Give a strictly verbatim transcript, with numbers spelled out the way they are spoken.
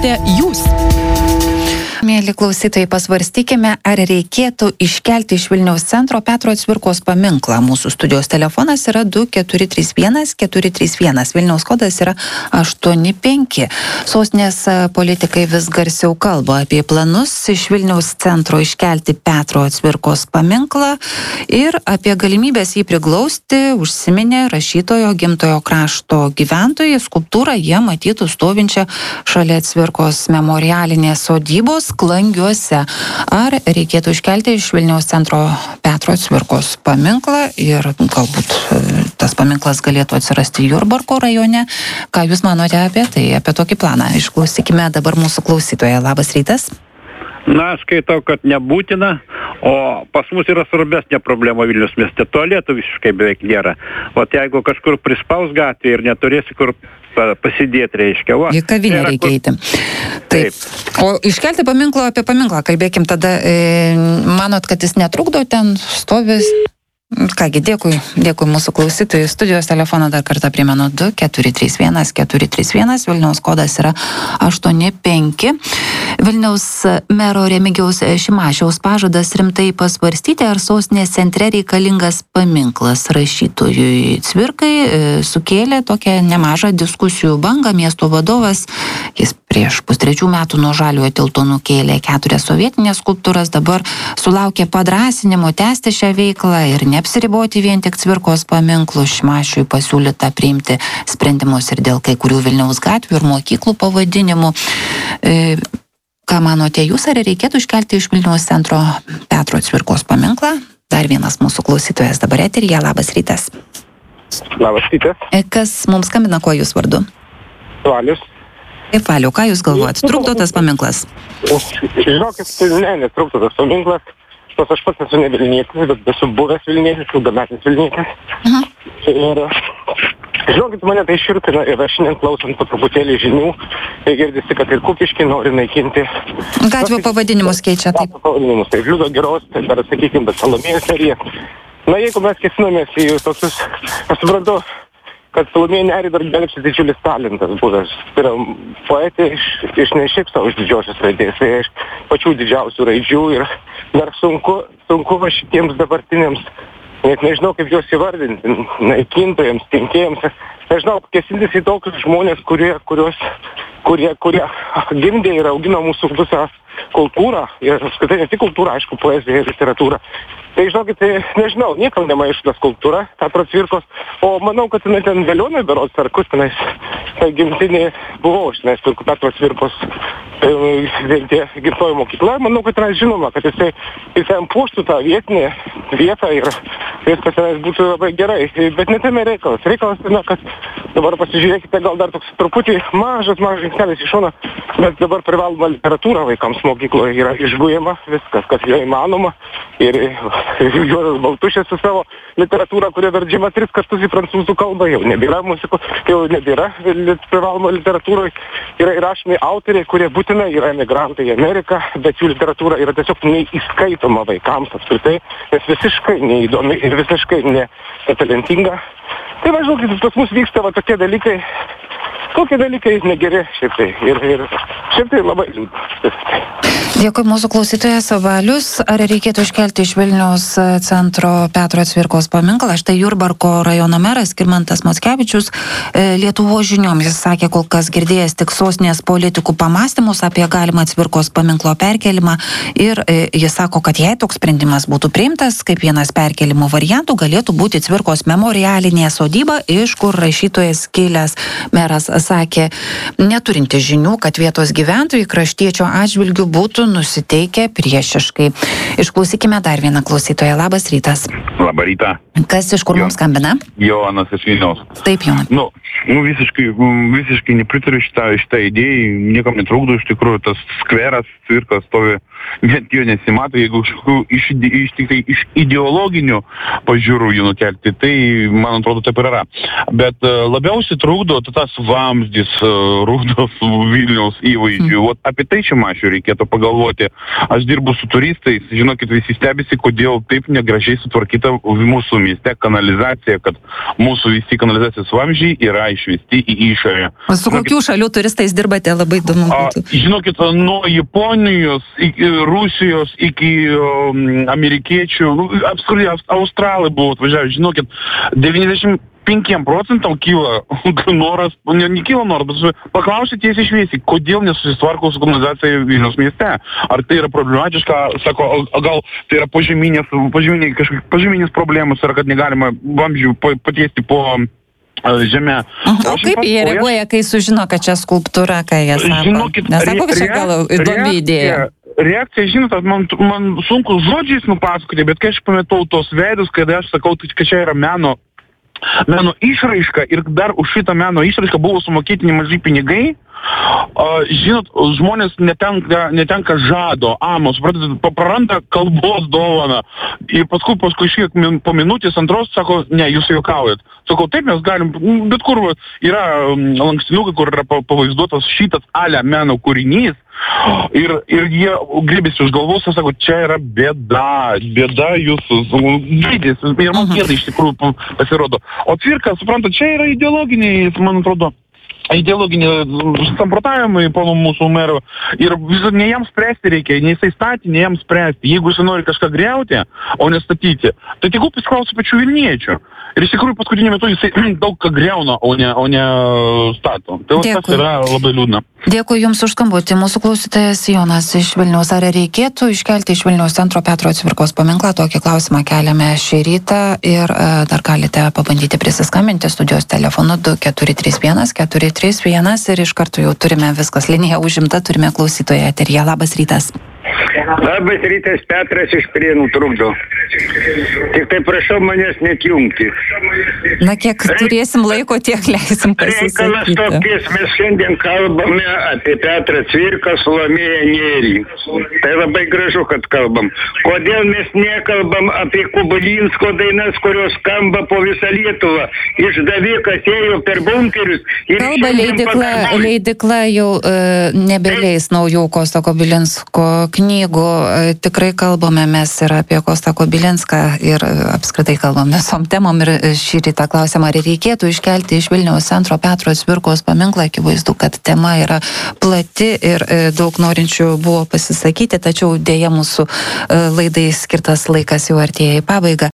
manote jūs? Mėly klausytojai, pasvarstykime, ar reikėtų iškelti iš Vilniaus centro Petro Cvirkos paminklą. Mūsų studijos telefonas yra du keturi trys vienas keturi trys vienas, Vilniaus kodas yra aštuoni penki. Sostinės politikai vis garsiau kalba apie planus iš Vilniaus centro iškelti Petro Cvirkos paminklą ir apie galimybės jį priglausti užsiminė rašytojo gimtojo krašto gyventojai. Skulptūrą jie matytų stovinčią šalia Cvirkos memorialinės sodybos Klangiuose. Ar reikėtų iškelti iš Vilniaus centro Petro Cvirkos paminklą ir galbūt tas paminklas galėtų atsirasti Jurbarko rajone? Ką jūs manote apie tai, apie tokį planą? Išklausykime dabar mūsų klausytoją. Labas rytas. Na, skaitau, kad nebūtina, o pas mus yra svarbesnė problema Vilniaus mieste. Tualetų visiškai beveik nėra. O jeigu kažkur prispaus gatvė ir neturėsi kur pasidėti, reiškia. Va, į kavinę reikia kur... eiti. Taip. O iškelti paminklą, apie paminklą kalbėkim tada. E, manot, kad jis netrukdo ten stovis? Kągi, dėkui, dėkui mūsų klausytojai. Studijos telefoną dar kartą primenu du keturi trys vienas keturi trys vienas, Vilniaus kodas yra aštuoni penki. Vilniaus mero Remigijaus Šimašiaus pažadas rimtai pasvarstyti, ar sostinės centre reikalingas paminklas rašytojui Cvirkai sukėlė tokią nemažą diskusijų bangą. Miesto vadovas, jis prieš pustrečių metų nuo Žaliojo tilto nukėlė keturias sovietinės skulptūras, dabar sulaukė padrąsinimo tęsti šią veiklą ir neapsiriboti vien tik Cvirkos paminklų. Šimašiui pasiūlyta priimti sprendimus ir dėl kai kurių Vilniaus gatvių ir mokyklų pavadinimų. E, ką manote jūs, ar reikėtų iškelti iš Vilniaus centro Petro Cvirkos paminklą? Dar vienas mūsų klausytojas dabar eteryje. Labas rytas. Labas rytas. E, kas mums skambina, kuo jūs vardu? Valius. Kaip Valiu, ką jūs galvojat? Trukdo tas paminklas? Žinokit, ne, netrukdo tas paminklas. Tos aš pats esu ne Vilnietis, bet esu buvęs Vilnietis, ilgametis Vilnietis. Aha. Ir žinokit, mane tai širpina ir aš šiandien klausant po truputėlį žinių, tai girdisi, kad ir Kupiškį nori naikinti. Gatvių pavadinimus keičia, taip. Gatvių pavadinimus, tai Liudo Giros, tai dar, sakykime, bet Salomėjos serija. Na, jeigu mes kesinamės į tokius, aš suprantu, kad Salomėja Nėrį dar gelbsti didžiulis talentas buvęs. Tai yra poetė iš, iš ne šiaip savo iš didžiosios raidės, tai iš pačių didžiausių raidžių ir dar sunku, sunku va šitiems dabartiniams, net nežinau kaip juos įvardinti, naikintojams, kenkėjams, nežinau, kesintis į tokius žmonės, kurie, kurios, kurie, kurie gimdė ir augino mūsų visą kultūrą ir apskritai ne tik kultūrą, aišku, poeziją ir literatūrą. Tai žinokit, tai nežinau, niekam nemaišta skulptūra, Petro Cvirkos, o manau, kad jinai ten Veliūnai berods ar kur tenais, tai gimtinė buvau, žinai, Petro Cvirkos gimtoji mokykla, manau, kad tenais žinoma, kad jisai, jisai puoštų tą vietinę vietą ir viskas tenais būtų labai gerai, bet netame reikalas. Reikalas, na, kad dabar pasižiūrėkite, gal dar toks truputį mažas, mažas žingsnelis iš šono, bet dabar privaloma literatūra vaikams mokykloje yra išbūjama, viskas, kas jo įmanoma. Ir Juozas Baltušis su savo literatūra, kurie verčiama tris kartus į prancūzų kalbą, jau nebėra muzikos, jau nebėra privaloma literatūroje. Yra įrašomi autoriai, kurie būtinai yra emigrantai į Ameriką, bet jų literatūra yra tiesiog neįskaitoma vaikams apskritai, nes visiškai neįdomi ir visiškai netalentinga. Tai va, žinokit, pas mus vyksta va tokie dalykai, tokie dalykai negeri šiaip tai. Ir, ir šiaip tai labai liūdna. Dėkui mūsų klausytojas Valius. Ar reikėtų iškelti iš Vilniaus centro Petro Cvirkos paminklą? Štai Jurbarko rajono meras Skirmantas Mockevičius Lietuvos žinioms jis sakė, kol kas girdėjęs tik sostinės politikų pamąstymus apie galimą Cvirkos paminklo perkelimą ir jis sako, kad jei toks sprendimas būtų priimtas, kaip vienas perkelimo variantų galėtų būti Cvirkos memorialinė sodyba, iš kur rašytojas kilęs. Meras sakė, neturinti žinių, kad vietos gyventojai kraštiečio atžvilgių būtų nusiteikę priešiškai. Išklausykime dar vieną klausytoją. Labas rytas. Labą rytą. Kas iš kur mums skambina? Jonas iš Vilniaus. Taip, Jonas. Nu, nu visiškai, visiškai nepritariu šitą, šitą idėją, niekam netrukdo iš tikrųjų, tas skveras, Cvirka stovi net jo nesimato, jeigu iš, iš, tik tai iš ideologinių pažiūrų jų nukelti, tai, man atrodo, taip ir yra. Bet uh, labiausiai trukdo tas vamzdis uh, Rūdos Vilniaus įvaizdžių. Mm. Apie tai čia mašiu reikėtų pagalvoti. Aš dirbu su turistais, žinokit, visi stebisi, kodėl taip negražiai sutvarkyta mūsų mieste kanalizacija, kad mūsų visi kanalizacijos vamzdžiai yra išvesti į išorę. O su žinokit, kokių šalių turistais dirbate, labai įdomu būtų? A, žinokit, nuo Japonijos, iki Rusijos, iki um, amerikiečių, nu, apskritai australai buvo atvažiavę, žinokit, devyniasdešimt penkiem procentam kyla noras, ne, ne kyla noras, bet paklausyti tiesiai šviesiai, kodėl nesusitvarko su kanalizacija Vilniaus mieste. Ar tai yra problematiška, sako, gal tai yra požeminės, požeminiai, kažkokios požeminės problemos, ar kad negalima vamzdžių patiesti po žemę. O kaip jie reaguoja, kai sužino, kad čia skulptūra, ką jie sako? Žinokit, nesako, kad čia gal įdomi idėja. Reakcija, žinot, man, man sunku žodžiais nupasakoti, bet kai aš pamatau tos veidus, kada aš sakau, kad čia yra meno meno išraiška ir dar už šitą meno išraišką buvo sumokėti nemažai pinigai, uh, žinot, žmonės netenka, netenka žado, amos, praranda kalbos dovaną ir paskui, paskui šiek po minutės antros sako, ne, jūs juokaujat. Sakau, taip mes galim, bet kur yra lankstinukai, kur yra pavaizduotas šitas ale meno kūrinys, Ir, ir jie grįbėsi už galvos ir sako, čia yra bėda, bėda jūsų, gydės, ir man gėda iš tikrųjų pasirodo. O cvirka, suprantat, čia yra ideologiniai, man atrodo, ideologiniai samprotavimai pono mūsų mero ir vis, ne jam spręsti reikia, ne jisai statyti, ne jam spręsti. Jeigu jis nori kažką griauti, o ne statyti, tai tik pasiklausia pačių Vilniečių. Ir iš tikrųjų paskutinį metu jisai daug ką griauna, o ne, o ne stato. Tai tas yra labai liūdna. Dėkui Jums už skambutį. Mūsų klausytojas Jonas iš Vilniaus. Ar reikėtų iškelti iš Vilniaus centro Petro Cvirkos paminklą? Tokį klausimą keliame šį rytą ir uh, dar galite pabandyti prisiskambinti studijos telefonu du keturi trys vienas keturi trys vienas ir iš karto jau turime viskas. Linija užimta, turime klausytoją eteryje. Labas rytas. Labas rytas, Petras iš Prienų trukdo. Tik tai prašau manęs netjungti. Na, kiek turėsim laiko, tiek leisim pasisakyti. Reikalas tokies, mes šiandien kalbame apie Petrą Cvirką, Salomėją Nėrį. Tai labai gražu, kad kalbam. Kodėl mes nekalbam apie Kubilinsko dainas, kurios skamba po visą Lietuvą? Išdavikas ėjo per bunkerius. Kalba leidikla, leidikla jau uh, nebeleis naujų Kosto Kubilinsko knygų. Tikrai kalbame mes ir apie Kostą Kubilinską ir apskritai kalbam visom temom ir šį rytą klausimą, ar reikėtų iškelti iš Vilniaus centro Petro Cvirkos paminklą. Akivaizdu, kad tema yra plati ir daug norinčių buvo pasisakyti, tačiau dėja mūsų laidai skirtas laikas jau artėja į pabaigą.